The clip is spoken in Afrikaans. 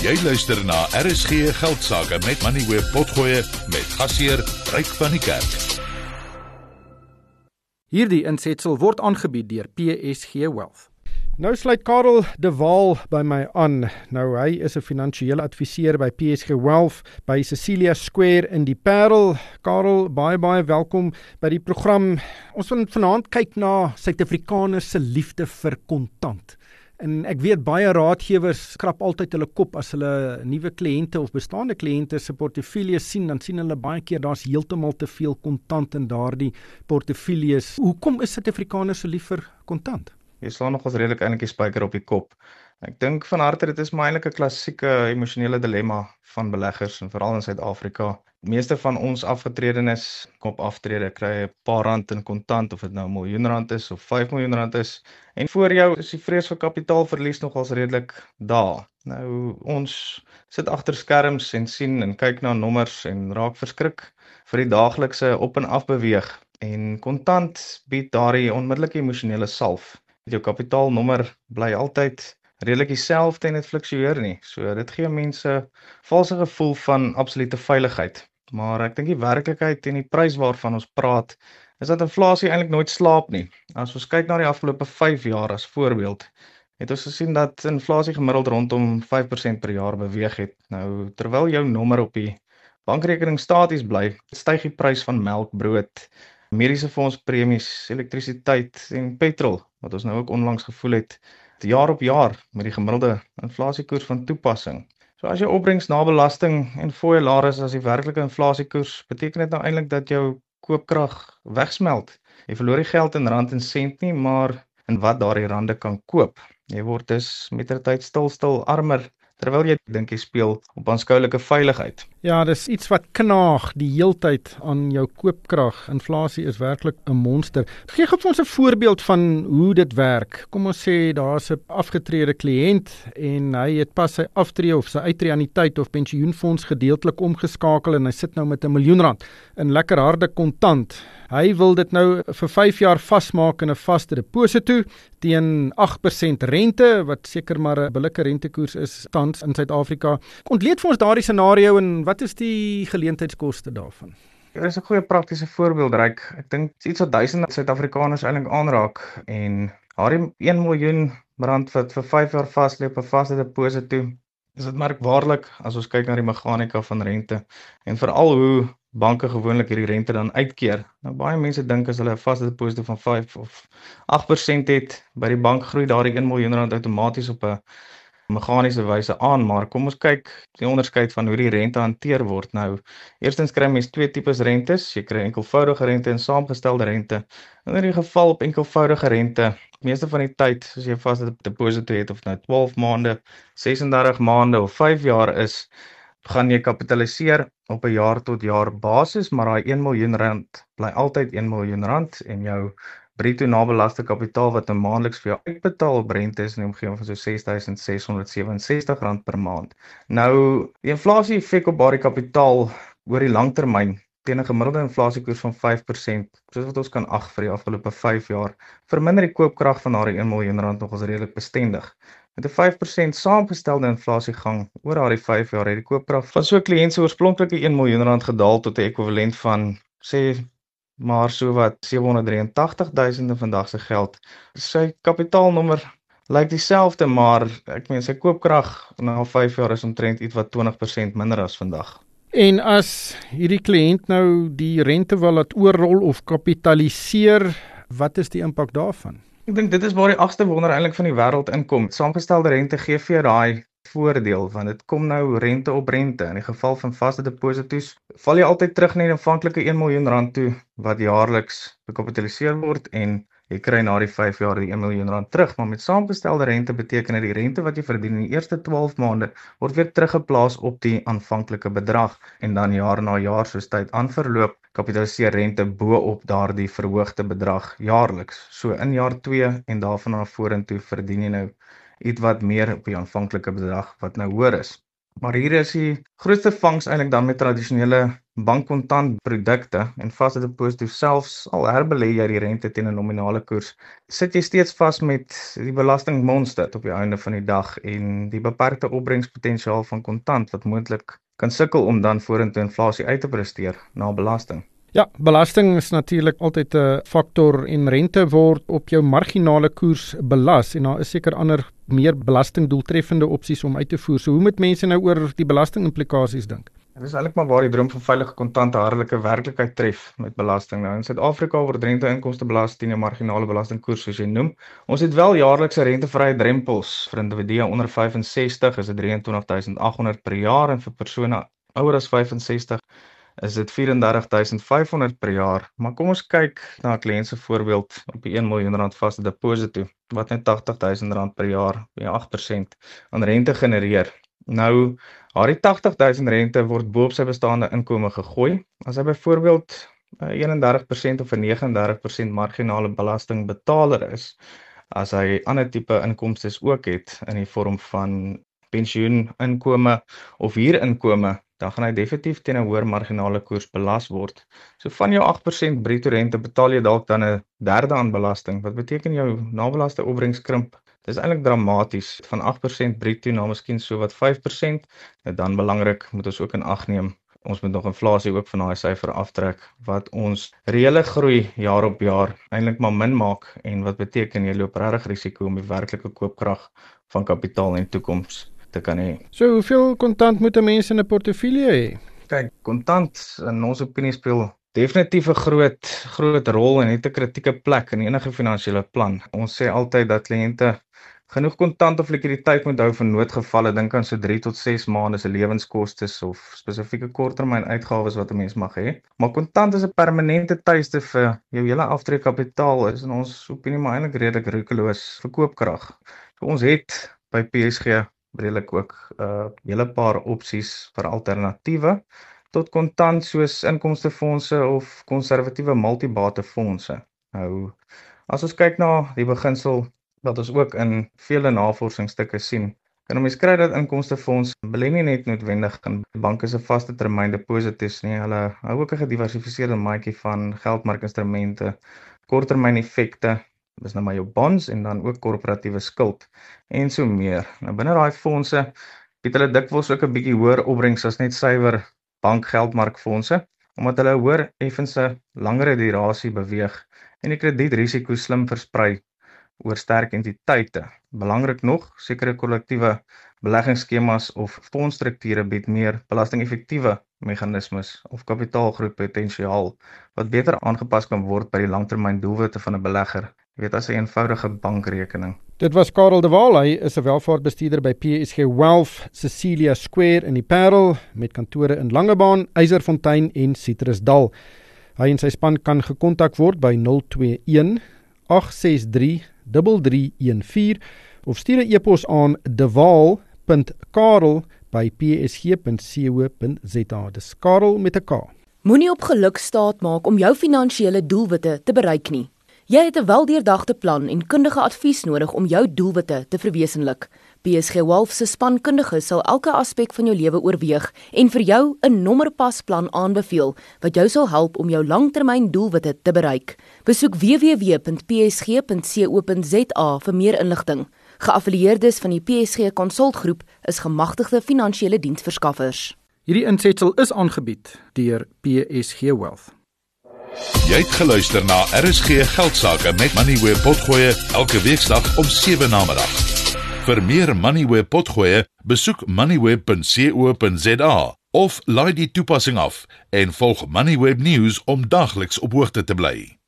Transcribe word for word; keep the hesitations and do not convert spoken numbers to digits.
Jy luister na R S G Geldsaake met Moneyweb Potgoe met gasheer Ryk van die Kerk. Hierdie insetsel word aangebied deur P S G Wealth. Nou sluit Karel de Waal by my aan. Nou hy is 'n finansiële adviseur by P S G Wealth by Cecilia Square in die Parel. Karel, baie baie welkom by die program. Ons wil vanaand kyk na Suid-Afrikaners se liefde vir kontant. En ek weet baie raadgewers krap altyd hulle kop as hulle nuwe kliënte of bestaande kliënte se portefeuilles sien, dan sien hulle baie keer daar's heeltemal te veel kontant in daardie portefeuilles. Hoekom is Suid-Afrikaners so lief vir kontant? Jy slaan nog ons redelik eintlik die spyker op die kop. Ek dink van harte dit is maar eintlik 'n klassieke emosionele dilemma van beleggers en veral in Suid-Afrika. Die meeste van ons afgetredenes kom op aftrede, kry 'n paar rand in kontant, of dit nou 'n miljoen rand is of vyf miljoen rand is. En voor jou is die vrees vir kapitaalverlies nogals redelik daar. Nou ons sit agter skerms en sien en kyk na nommers en raak verskrik vir die daaglikse op en af beweeg. En kontant bied daardie onmiddellike emosionele salf. Jou kapitaalnommer bly altyd redelik dieselfde en dit fluktueer nie. So dit gee mense 'n valse gevoel van absolute veiligheid. Maar ek dink die werklikheid en die prys waarvan ons praat, is dat inflasie eintlik nooit slaap nie. As ons kyk na die afgelope vyf jaar as voorbeeld, het ons gesien dat inflasie gemiddeld rondom vyf persent per jaar beweeg het. Nou terwyl jou nommer op die bankrekening staties bly, styg die prys van melk, brood, mediese fondspremies, elektrisiteit en petrol, wat ons nou ook onlangs gevoel het, jaar op jaar met die gemiddelde inflasiekoers van toepassing. So as jou opbrengs na belasting en fooie laer is as die werklike inflasiekoers, beteken dit nou eintlik dat jou koopkrag wegsmelt. Jy verloor die geld in rand en sent nie, maar in wat daardie rande kan koop. Jy word dus mettertyd stil stil armer, terwyl jy dink jy speel op aanskoulike veiligheid. Ja, dis iets wat knaag die heeltyd aan jou koopkrag. Inflasie is werklik 'n monster. Gee gou vir ons 'n voorbeeld van hoe dit werk. Kom ons sê daar's 'n afgetrede kliënt en hy het pas sy aftree of sy uitreaniteit of pensioenfonds gedeeltelik omgeskakel en hy sit nou met 'n miljoen rand in lekker harde kontant. Hy wil dit nou vir vyf jaar vasmaak in 'n vaste deposito teen agt persent rente, wat seker maar 'n billike rentekoers is tans in Suid-Afrika. Ontleed vir ons daardie scenario en wat is die geleentheidskoste daarvan? Dit is 'n goeie praktiese voorbeeld, Ryk. Ek dink iets wat duisende Suid-Afrikaners eintlik aanraak en daardie een miljoen rand wat vir vyf jaar vas lê op 'n vaste deposito, is dit merkwaarlik as ons kyk na die meganika van rente en veral hoe banke gewoonlik hierdie rente dan uitkeer. Nou baie mense dink as hulle 'n vaste deposito van vyf of agt persent het, by die bank groei daardie een miljoen rand outomaties op 'n meganiese wyse aan, maar kom ons kyk die onderskeid van hoe die rente hanteer word. Nou, eerstens kry mens twee tipes rentes, jy kry enkelvoudige rente en saamgestelde rente. In die geval op enkelvoudige rente, meeste van die tyd, as jy 'n vaste deposito het, of nou twaalf maande, ses en dertig maande of vyf jaar is, gaan jy kapitaliseer op 'n jaar tot jaar basis, maar daai een miljoen rand bly altyd een miljoen rand en jou bruto nabelaste kapitaal wat nou maandeliks vir jou uitbetaal op rente is in die omgewing van so ses duisend ses honderd sewe en sestig rand per maand. Nou, die inflasie effek op daardie kapitaal oor die langtermyn teen 'n gemiddelde inflasiekoers van vyf persent, soos wat ons kan ag vir die afgelope vyf jaar, verminder die koopkrag van daardie een miljoen rand nogals redelik bestendig. Met 'n vyf persent saamgestelde inflasiegang oor daardie vyf jaar het die koopkrag van so 'n kliënt se oorspronklike een miljoen rand gedaal tot 'n ekwivalent van sê maar so wat sewehonderddrieëntagtig duisend in vandag se geld. Sy kapitaalnommer lyk dieselfde, maar ek meen sy koopkrag na vyf jaar is omtrent iets wat twintig persent minder as vandag. En as hierdie kliënt nou die rente wil laat oorrol of kapitaliseer, wat is die impak daarvan? Ek dink dit is waar die agste wonder eintlik van die wêreld inkom. Saamgestelde rente gee vir jou daai voordeel, want dit kom nou rente op rente. In die geval van vaste depositos, val jy altyd terug na die aanvanklike een miljoen rand toe, wat jaarliks bekapitaliseer word, en jy kry na die vyf jaar die een miljoen rand terug. Maar met saamgestelde rente beteken dit die rente wat jy verdien in die eerste twaalf maande, word weer teruggeplaas op die aanvanklike bedrag, en dan jaar na jaar soos tyd aanverloop, kapitaliseer rente bo op daardie verhoogde bedrag jaarliks. So in jaar twee en daarvan na vorentoe verdien jy nou iets wat meer op die aanvanklike bedrag wat nou hoër is. Maar hier is die grootste vangs eintlik dan met tradisionele bankkontantprodukte en vaste deposito. Selfs al herbelê jy die rente teen 'n nominale koers, sit jy steeds vas met die belastingmonster op die einde van die dag en die beperkte opbrengspotensiaal van kontant wat moontlik kan sukkel om dan vorentoe inflasie uit te presteer na belasting. Ja, belasting is natuurlik altyd 'n faktor en rente word op jou marginale koers belas en daar is seker ander meer belastingdoeltreffende opsies om uit te voer. So hoe moet mense nou oor die belastingimplikasies dink? Dit is eintlik maar waar die droom van veilige kontant 'n hartlike werklikheid tref met belasting. Nou in Suid-Afrika word rente-inkomste belas teen 'n marginale belastingkoers soos jy noem. Ons het wel jaarlikse rentevrye drempels vir individue onder vyf en sestig is dit drieëntwintig duisend agt honderd per jaar en vir persone ouer as vyf en sestig is dit vyf drie duisend vyf honderd per jaar. Maar kom ons kyk na 'n kliënt se voorbeeld op die een miljoen rand vaste deposito wat net agtig duisend rand per jaar, by agt persent aan rente genereer. Nou, haar die agtig duisend rente word bo op sy bestaande inkome gegooi. As hy byvoorbeeld eenendertig persent of 'n neges en dertig persent marginale belastingbetaler is, as hy ander tipe inkomstes ook het in die vorm van pensioeninkomste of huurinkome, dan gaan hy definitief teen 'n hoër marginale koers belas word. So van jou agt persent bruto rente betaal jy dalk dan 'n derde aan belasting. Wat beteken jou nabelaste opbrengs krimp? Dit is eintlik dramaties, van agt persent bruto na miskien so wat vyf persent. En dan belangrik, moet ons ook in ag neem, ons moet nog inflasie ook van daai syfer aftrek, wat ons reële groei jaar op jaar eintlik maar min maak, en wat beteken jy loop regtig risiko om die werklike koopkrag van kapitaal in die toekoms te kan hê. So hoeveel kontant moet 'n mens in 'n portefeulje hê? Kyk, kontant in ons opinie speel definitief 'n groot groot rol en het 'n kritieke plek in enige finansiële plan. Ons sê altyd dat kliënte genoeg kontant of likwiditeit moet hou vir noodgevalle. Dink aan so drie tot ses maande se lewenskostes of spesifieke korttermyn uitgawes wat 'n mens mag hê. Maar kontant is 'n permanente tuiste vir jou hele aftrekkapitaal, is in ons opinie maar eintlik redelik roekeloos vir koopkrag. So ons het by P S G redelik ook 'n uh, hele paar opsies vir alternatiewe tot kontant soos inkomstefondse of konservatiewe multibate fondse. Nou, as ons kyk na die beginsel wat ons ook in vele navorsingsstukke sien, kan ons kry dat inkomstefonds belê nie net noodwendig in banke se vaste termyn deposito's nie, hulle hou ook 'n gediversifiseerde maatjie van geldmarkinstrumente, korttermyn effekte, dis nou maar jou bonds en dan ook korporatiewe skuld en so meer. Nou binne daai fondse bied hulle dikwels ook 'n bietjie hoër opbrengs as net suiwer bankgeldmarkfondse, omdat hulle 'n hoër effense langere durasie beweeg en die kredietrisiko slim versprei oor sterk entiteite. Belangrik nog, sekere kollektiewe beleggingsskemas of fondsstrukture bied meer belastingeffektiewe meganismes of kapitaalgroeipotensiaal wat beter aangepas kan word by die langtermyn doelwitte van 'n belegger. Jy weet, as 'n eenvoudige bankrekening. Dit was Karel de Waal, hy is 'n welvaartbestuurder by P S G Wealth, Cecilia Square in die Parel, met kantore in Langebaan, Eiserfontein en Citrusdal. Hy en sy span kan gekontak word by nul twee een agt ses drie drie drie een vier of stuur 'n e-pos aan dewaal punt karel by p s g punt co punt z a. Dis Karel met 'n K. Moenie op geluk staat maak om jou finansiële doelwitte te bereik nie. Jy het 'n weldeurdagte plan en kundige advies nodig om jou doelwitte te verwesenlik. P S G Wealth se spankundiges sal elke aspek van jou lewe oorweeg en vir jou 'n nommerpasplan aanbeveel wat jou sal help om jou langtermyn doelwitte te bereik. Besoek w w w punt p s g punt co punt z a vir meer inligting. Geaffilieerdes van die P S G Konsultgroep is gemagtigde finansiële diensverskaffers. Hierdie insetsel is aangebied deur P S G Wealth. Jy het geluister na R S G Geldsaake met Moneyweb Potgoe elke weeksdag om sewe namiddag. Vir meer Moneyweb Potgoe, besoek moneyweb punt co punt z a of laai die toepassing af en volg Moneyweb News om dagliks op hoogte te bly.